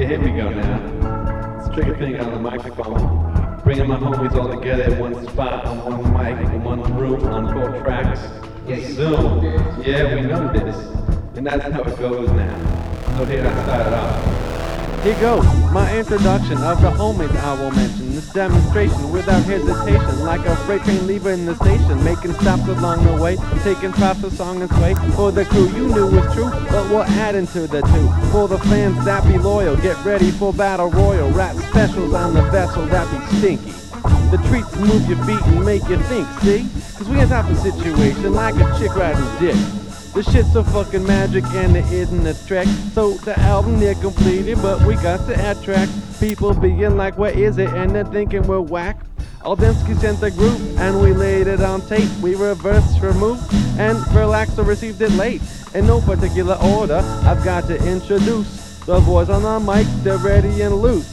Yeah, here we go now. Let's trick a thing on the microphone. Bringing my homies all together in one spot, on one mic, in one room, on 4 tracks. Zoom. Yeah, we know this. And that's how it goes now. So here I start it off. Here goes my introduction of the homies I will mention. This demonstration without hesitation, like a freight train leaving the station, making stops along the way, taking props of song and sway. For the crew you knew was true, but we're adding to the two. For the fans that be loyal, get ready for battle royal. Rap specials on the vessel that be stinky. The treats move your feet and make you think, see? Cause we in type of situation like a chick riding dick. The shit's so fucking magic and it isn't a track. So the album near completed, but we got to add tracks. People being like, what is it? And they're thinking we're whack. Aldensky sent the group and we laid it on tape. We reversed, removed, and relaxed or received it late. In no particular order, I've got to introduce the boys on the mic, they're ready and loose.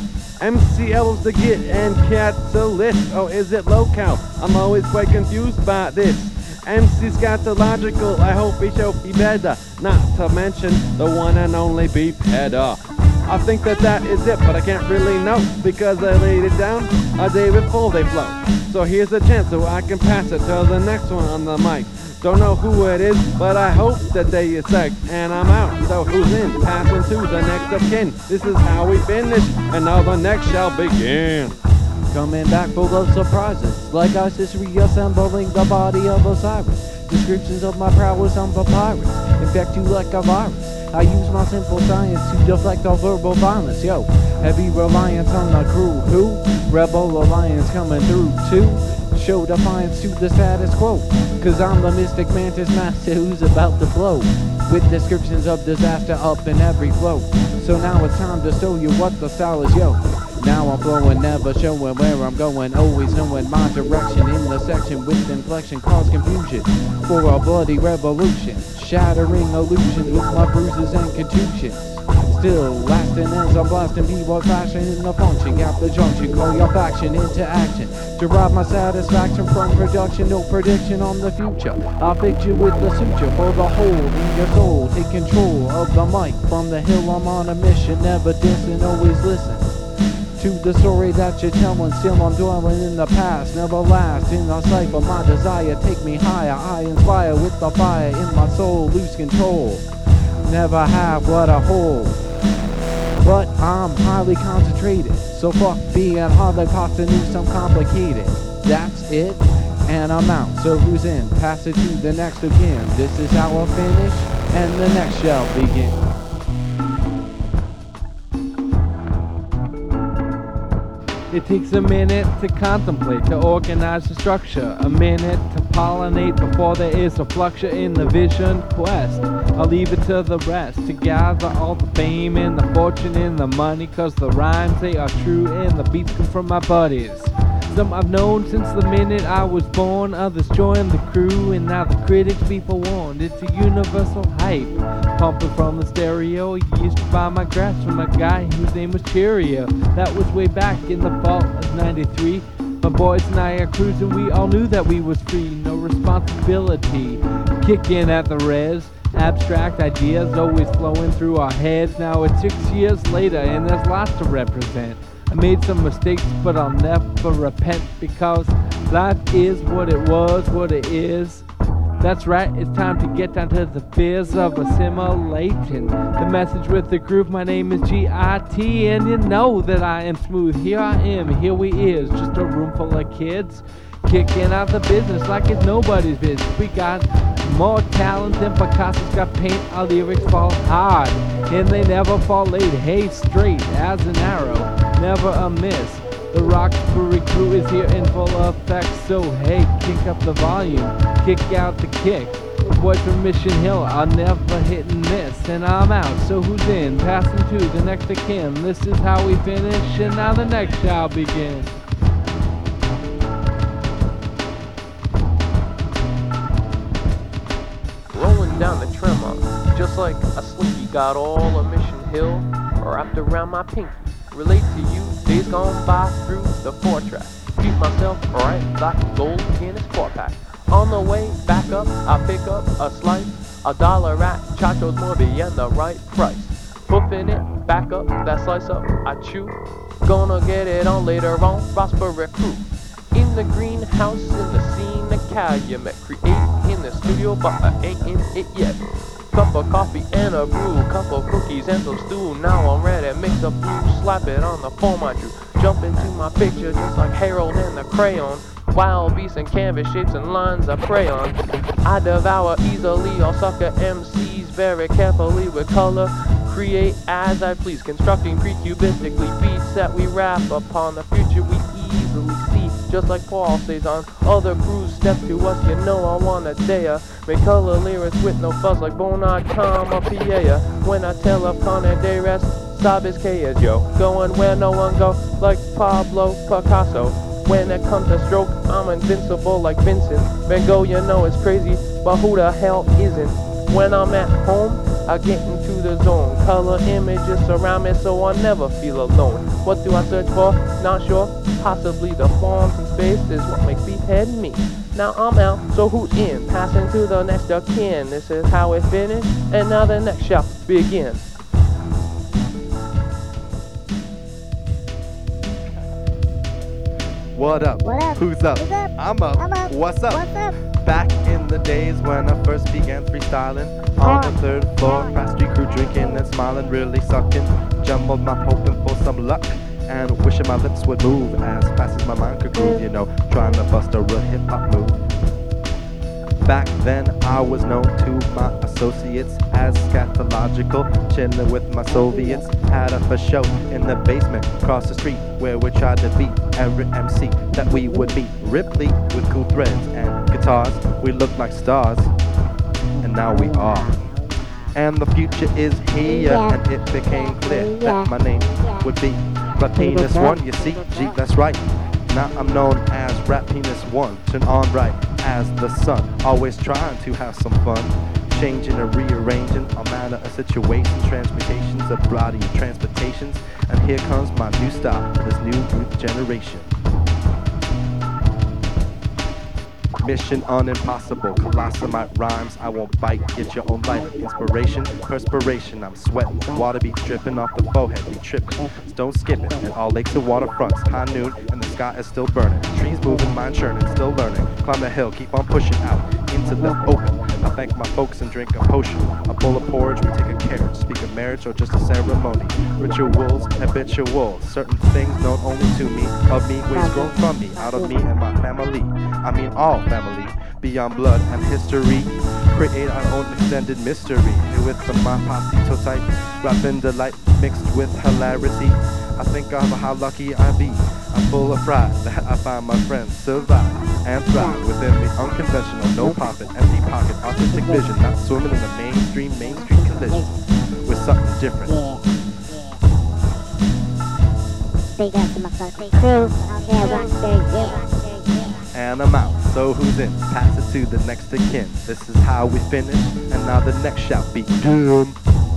MCL's the git and cat's a list. Or is it local? I'm always quite confused by this. MC's got the logical, I hope he shall be better. Not to mention the one and only Beef Header. I think that is it, but I can't really know, because I laid it down a day before they flow. So here's a chance so I can pass it to the next one on the mic. Don't know who it is, but I hope that they is sick. And I'm out, so who's in? Passing to the next of kin. This is how we finish, and now the next shall begin. Coming back full of surprises, like Isis reassembling the body of Osiris. Descriptions of my prowess on papyrus, infect you like a virus. I use my simple science to deflect all verbal violence. Yo, heavy reliance on the crew. Who? Rebel alliance coming through too. Show defiance to the status quo. Cause I'm the mystic mantis master who's about to blow. With descriptions of disaster up in every flow. So now it's time to show you what the style is, yo. Now I'm flowing, never showing where I'm going. Always knowing my direction in the section with inflection cause confusion for a bloody revolution. Shattering illusions with my bruises and contusions. Still lasting as I'm blasting people crashing in the function. Gap the junction, call your faction into action. Derive my satisfaction from production, no prediction on the future. I'll picture with the suture for the hole in your soul. Take control of the mic from the hill, I'm on a mission. Never dissing, always listen to the story that you're telling. Still I'm dwelling in the past, never last in the cipher. My desire take me higher, I inspire with the fire in my soul. Lose control, never have what I hold, but I'm highly concentrated. So fuck being hard like hypotenuse, I'm complicated. That's it, and I'm out. So who's in? Pass it to the next again. This is how I finish, and the next shall begin. It takes a minute to contemplate, to organize the structure, a minute to pollinate before there is a flucture in the vision quest. I'll leave it to the rest to gather all the fame and the fortune and the money, cause the rhymes they are true and the beats come from my buddies. Some I've known since the minute I was born, others joined the crew and now the critics be forewarned. It's a universal hype, pumping from the stereo. You used to buy my graphs from a guy whose name was Cheerio. That was way back in the fall of '93. My boys and I are cruising, we all knew that we was free, no responsibility. Kicking at the res, abstract ideas always flowing through our heads. Now it's 6 years later and there's lots to represent. I made some mistakes, but I'll never repent, because life is what it was, what it is. That's right, it's time to get down to the biz of assimilating the message with the groove. My name is G.I.T. and you know that I am smooth. Here I am, here we is, just a room full of kids kicking out the business like it's nobody's business. We got more talent than Picasso's got paint. Our lyrics fall hard and they never fall late. Hey, straight as an arrow, never a miss. The Roxbury crew is here in full effect, so hey, kick up the volume, kick out the kick. The boys from Mission Hill are never hit and miss, and I'm out, so who's in? Passing to the next of kin. This is how we finish, and now the next shall begin. Rolling down the tremor, just like a slinky, got all of Mission Hill wrapped around my pinky. Relate to you, days gone by through the 4-track. Treat myself right like a gold Guinness 4-pack. On the way back up, I pick up a slice, $1 at Chacho's Morby and the right price. hoofing it, back up, that slice up, I chew. Gonna get it on later on, Prosperous crew. In the greenhouse, in the scene of Calumet, create in the studio, but I ain't in it yet. Cup of coffee and a brew, cup of cookies and some stew. Now I'm ready, mix a brew, slap it on the form I drew. Jump into my picture just like Harold and the crayon. Wild beasts and canvas shapes and lines I prey on. I devour easily all sucker MCs very carefully with color. Create as I please, constructing precubistically beats that we rap upon. The future we easily see, just like Paul says on other crews step to us. You know I wanna dare make color lyrics with no fuzz like Bonard, or Piea. When I tell of Con de Rest, Sabes que es yo, going where no one go, like Pablo Picasso. When it comes to stroke, I'm invincible like Vincent Van Gogh. You know it's crazy, but who the hell isn't? When I'm at home, I get into the zone. Color images surround me so I never feel alone. What do I search for? Not sure. Possibly the forms and space is what makes Beefhead me. Now I'm out, so who's in? Passing to the next of kin. This is how it finished, and now the next shall begin. What up? What up? Who's up? Who's up? I'm up. I'm up. What's up? What's up? Back in the days when I first began freestyling on the third floor, Fast Street crew drinking and smiling, really sucking. Jumbled my hoping for some luck and wishing my lips would move as fast as my mind could groove, you know, trying to bust a real hip hop move. Back then I was known to my associates as scatological, chilling with my Soviets. Had a for show in the basement across the street where we tried to beat every MC that we would meet. Ripley with cool threads and guitars, we looked like stars, and now we are. And the future is here, and it became clear that my name would be Rap Penis One. You see, G, that's right. Now I'm known as Rap Penis One, turn on bright as the sun, always trying to have some fun, changing and rearranging all manner of situations, transmutations of body transportations, and here comes my new style for this new youth generation. Mission unimpossible, colossamite rhymes, I won't bite, get your own life, inspiration, perspiration, I'm sweating, water be dripping off the forehead, be tripping, stone skipping, and all lakes and waterfronts, high noon, and the sky is still burning, trees moving, mind churning, still learning, climb the hill, keep on pushing out, into the open, I thank my folks and drink a potion, a bowl of porridge, we take a carriage, speak of marriage or just a ceremony, rituals, habitual, certain things known only to me, of me, ways grown from me, out of me and my family, I mean all family, beyond blood and history, create our own extended mystery, here with my posse so tight, rapping delight mixed with hilarity, I think of how lucky I be, I'm full of pride that I find my friends survive and thrive within the unconventional, no profit, empty pocket, artistic vision, not swimming in the mainstream collision, with something different. Big up to my fucking crew out there, Roxbury, yeah. And I'm out, so who's in? Pass it to the next of kin. This is how we finish, and now the next shall begin.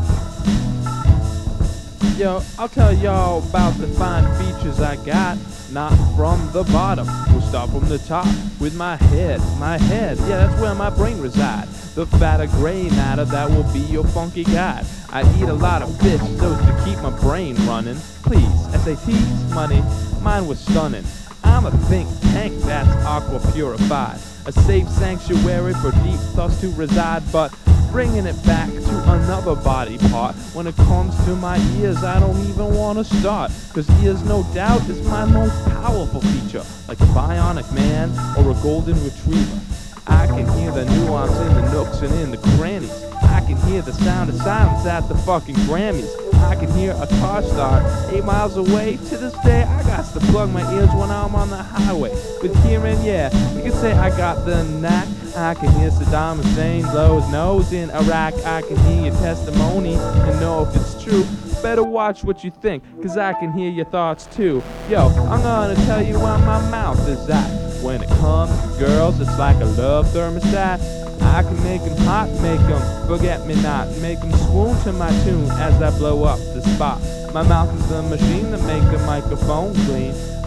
Yo, I'll tell y'all about the fine features I got, not from the bottom. We'll start from the top with my head, yeah, that's where my brain resides. The fatter gray matter that will be your funky guide. I eat a lot of fish so as to keep my brain running. Please, SATs, money, mine was stunning. I'm a think tank that's aqua purified, a safe sanctuary for deep thoughts to reside, but bringing it back to another body part. When it comes to my ears, I don't even want to start, cause ears no doubt is my most powerful feature, like a bionic man or a golden retriever. I can hear the nuance in the nooks and in the crannies. I can hear the sound of silence at the fucking Grammys. I can hear a car start 8 miles away. To this day, I got to plug my ears when I'm on the highway. With hearing, yeah, you can say I got the knack. I can hear Saddam Hussein blow his nose in Iraq. I can hear your testimony and know if it's true. Better watch what you think, cause I can hear your thoughts too. Yo, I'm gonna tell you where my mouth is at. When it comes to girls, it's like a love thermostat. I can make 'em hot, make 'em forget me not, make 'em swoon to my tune as I blow up the spot. My mouth is the machine that make the microphone clean.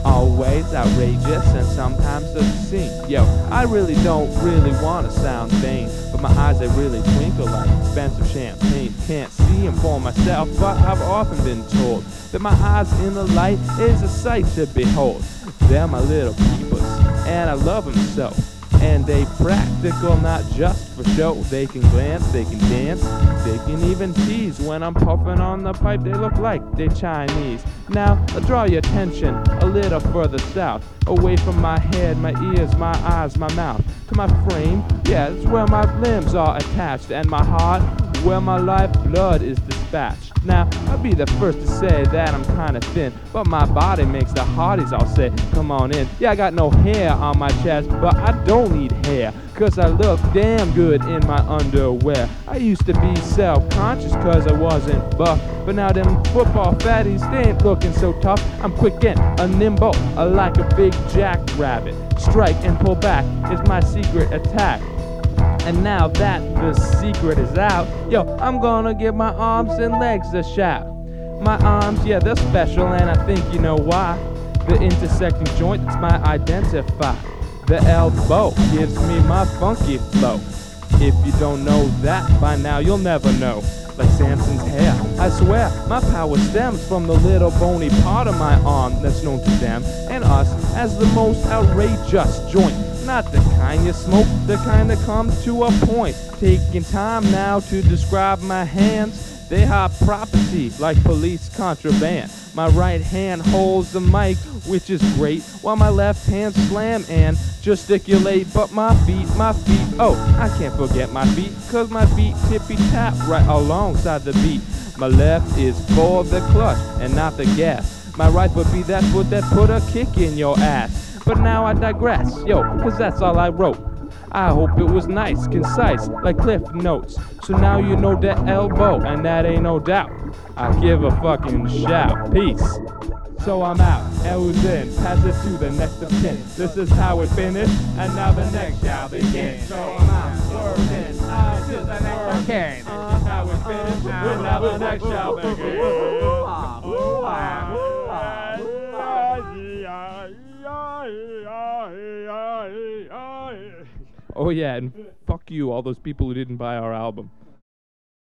Always outrageous and sometimes obscene. Yo, I really don't want to sound vain, but my eyes they really twinkle like expensive champagne. Can't see 'em for myself, but I've often been told that my eyes in the light is a sight to behold. They're my little peepers, and I love 'em so. And they practical, not just for show. They can glance, they can dance, they can even tease. When I'm puffing on the pipe, they look like they Chinese. Now, I'll draw your attention a little further south, away from my head, my ears, my eyes, my mouth, to my frame. Yeah, it's where my limbs are attached, and my heart, where my lifeblood is dispatched. Now, I'll be the first to say that I'm kinda thin, but my body makes the hearties all say, come on in. Yeah, I got no hair on my chest, but I don't need hair, 'cause I look damn good in my underwear. I used to be self-conscious 'cause I wasn't buff, but now them football fatties, they ain't looking so tough. I'm quick and nimble, like a big jackrabbit. Strike and pull back is my secret attack. And now that the secret is out, yo, I'm gonna give my arms and legs a shout. My arms, yeah, they're special, and I think you know why. The intersecting joint that's my identifier. The elbow gives me my funky flow. If you don't know that by now, you'll never know. Like Samson's hair, I swear, my power stems from the little bony part of my arm that's known to them and us as the most outrageous joint. Not the kind you smoke, the kind that comes to a point. Taking time now to describe my hands. They hot property like police contraband. My right hand holds the mic, which is great, while my left hand slam and gesticulate. But my feet, oh, I can't forget my feet, 'cause my feet tippy-tap right alongside the beat. My left is for the clutch and not the gas. My right would be that foot that put a kick in your ass. But now I digress, yo, 'cause that's all I wrote. I hope it was nice, concise, like Cliff Notes. So now you know the elbow, and that ain't no doubt. I give a fucking shout. Peace. So I'm out, L's in, pass it to the next of kin. This is how it finished, and now the next shall begin. So I'm out, L's in, out to the next of kin. This is how it finished, and now the next shall begin. Oh yeah, and fuck you, all those people who didn't buy our album.